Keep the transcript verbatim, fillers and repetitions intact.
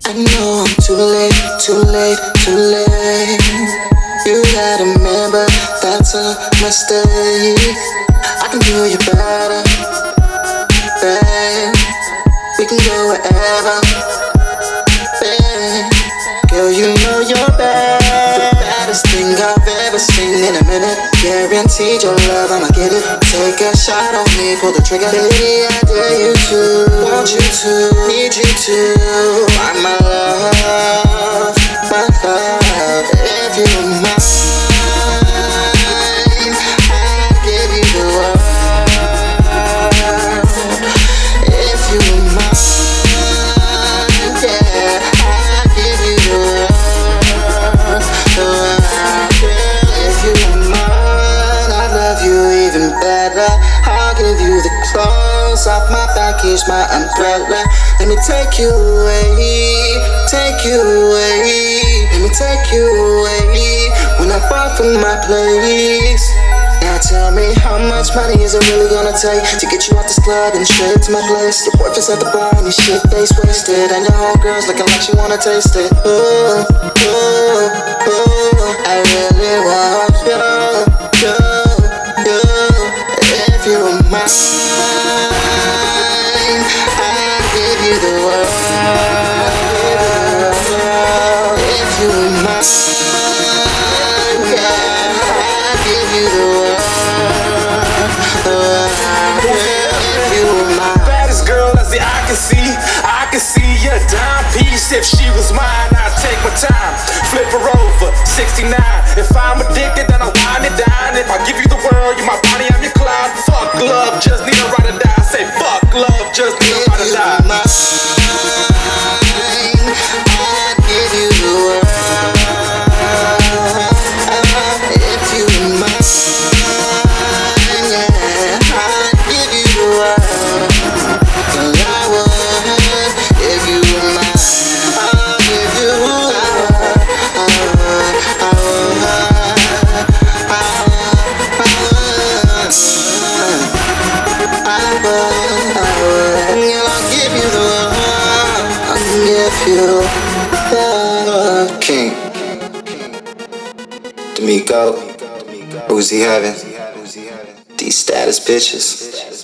I know I'm too late, too late, too late. You gotta remember that's a mistake. I can do you better, babe. We can go wherever, babe. Girl, you know you're bad. The baddest thing I've ever seen in a minute. Guaranteed your love, I'ma get it. Take a shot on me, pull the trigger. Baby, I dare you to, want you to, need you to. I'm my love, my love. If you were mine, I'd give you the world. If you were mine, yeah, I'd give you the world, the world. If you were mine, I'd love you even better. I'll give you the clothes off my back, here's my umbrella. Let me take you away, take you away. Let me take you away when I fall from my place. Now tell me, how much money is it really gonna take to get you out this club and straight to my place? Your boyfriend's at the bar and his shit face wasted, and your homegirl's looking like she wanna taste it. Ooh, ooh, ooh, I really want you, you, you. If you were mine, I'd give you the world. If you were mine, yeah, I'd give you the world. If you were mine. Baddest girl as the eye can see. I can see a dime piece. If she was mine, I'd take my time, flip her over, sixty-nine. If I'm addicted, then I'll wine and dine. If I give you the world, you're my Bonnie, I'm your Clyde. Fuck love, just need a ride or die. I say fuck love, just need a ride or die. I'd give you the world. If you were mine, yeah, I'd give you the world. And I would, if you were mine, I'll give you the world. I would, I would, I would, I would, I would. Yeah, I'll give you the world. I'll give you the King D'Amico, Uzi Heaven, these status bitches.